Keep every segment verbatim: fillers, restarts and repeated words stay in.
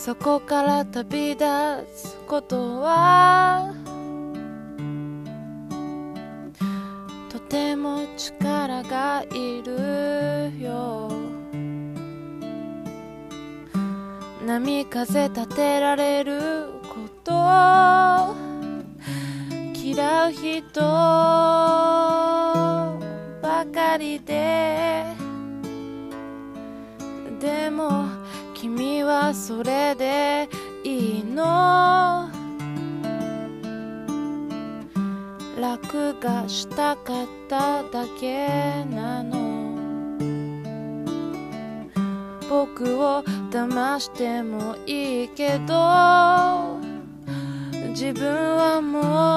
そこから旅立つことはとても力がいるよ。波風立てられること嫌う人ばかりで、でも君はそれでいいの。楽がしたかっただけなの。僕を騙してもいいけど自分はも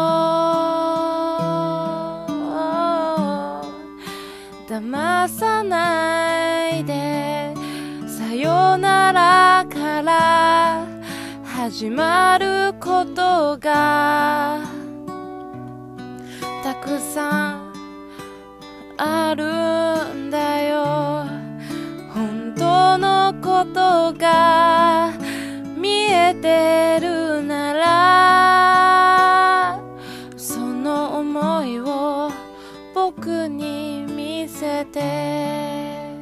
う騙さないで。さよならから始まることがたくさんあるんだよ。本当のことが見えてるならその想いを僕に見せて。